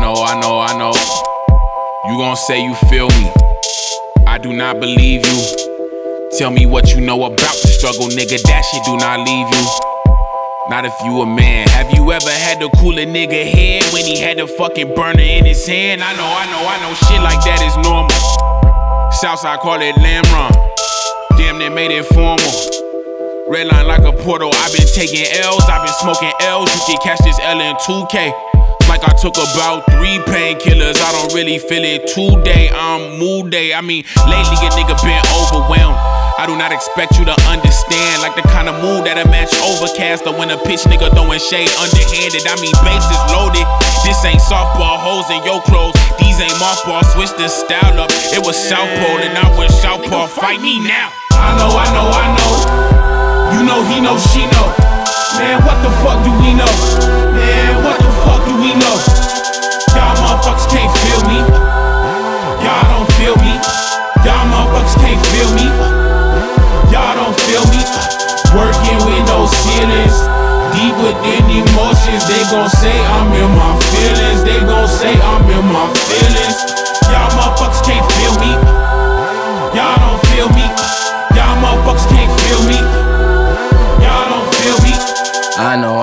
know. You gon' say you feel me. I do not believe you. Tell me what you know about the struggle, nigga. That shit do not leave you. Not if you a man. Have you ever had to cool a nigga head when he had the fucking burner in his hand? I know. Shit like that is normal. Southside call it lamb run. Damn, they made it formal. Red line like a portal. I've been taking L's, I've been smoking L's. You can catch this L in 2K. Like I took about 3 painkillers. I don't really feel it today. I'm mood day. I mean, lately a nigga been overwhelmed. I do not expect you to understand. Like the kind of mood that'll match Overcast, or when a pitch nigga throwing shade underhanded. I mean, bases loaded. This ain't softball, hoes in your clothes. These ain't mothballs, switch the style up. It was Southpaw, and I went Southpaw. Fight me now. I know. You know, he know, she know. Man, what the fuck do we know? Man, what the fuck do we know? Y'all motherfuckers can't feel me. Y'all don't feel me. Y'all motherfuckers can't feel me. Y'all don't feel me. Working with no ceilings. Deep within emotions. They gon' say I'm in my feelings. They gon' say I'm in my feelings. Y'all motherfuckers can't feel me. Y'all don't feel me. Y'all motherfuckers can't feel me. Y'all don't feel me. I know.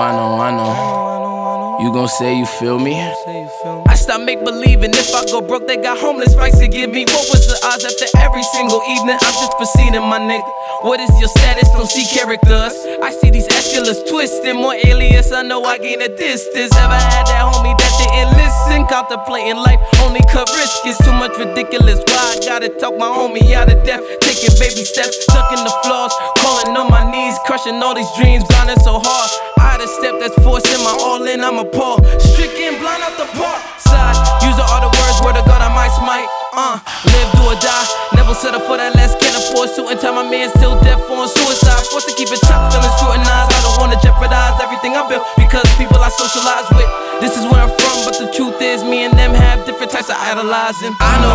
You gon' say you feel me? I stop make believing. If I go broke, they got homeless rights to give me. What was the odds after every single evening? I'm just proceeding, my nigga. What is your status? Don't see characters. I see these escalators twisting, more alias. I know I gain a distance. Ever had that homie that didn't listen? Contemplating life, only cut risk. It's too much ridiculous. Why I gotta talk my homie out of death? Taking baby steps, stuck in the flaws, calling on my knees, crushing all these dreams, grinding so hard. I had a step that's forcing my all in. I'm appalled, stricken, blind out the park. Side, using all the words, word of God, I might smite. Live, do or die. Never settle for that less, can't afford suit and time. My man still deaf on suicide. Forced to keep it tough, feeling scrutinized. I don't wanna jeopardize everything I built because people I socialize with. This is where I'm from, but the truth is, me and them have different types of idolizing. I know.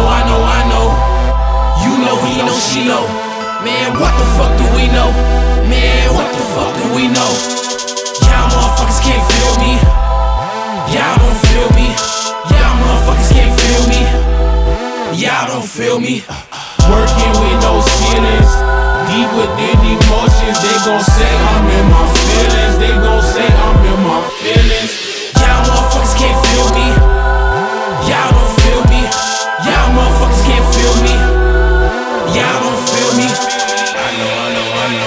You know, he know, she know. Man, what the fuck do we know? Man, what the fuck do we know? Y'all motherfuckers can't feel me. Y'all don't feel me. Y'all motherfuckers can't feel me. Y'all don't feel me. Working with no ceilings. Deep within emotions. They gon' say I'm in my feelings. They gon' say I'm in my feelings. Y'all motherfuckers can't feel me. Y'all don't feel me. Y'all motherfuckers can't feel me. Y'all don't feel me. I know.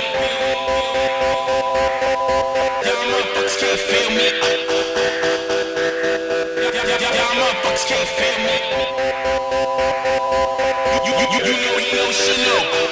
Y'all motherfuckers can't feel me. Y'all motherfuckers can't feel me. You know, he know, she know.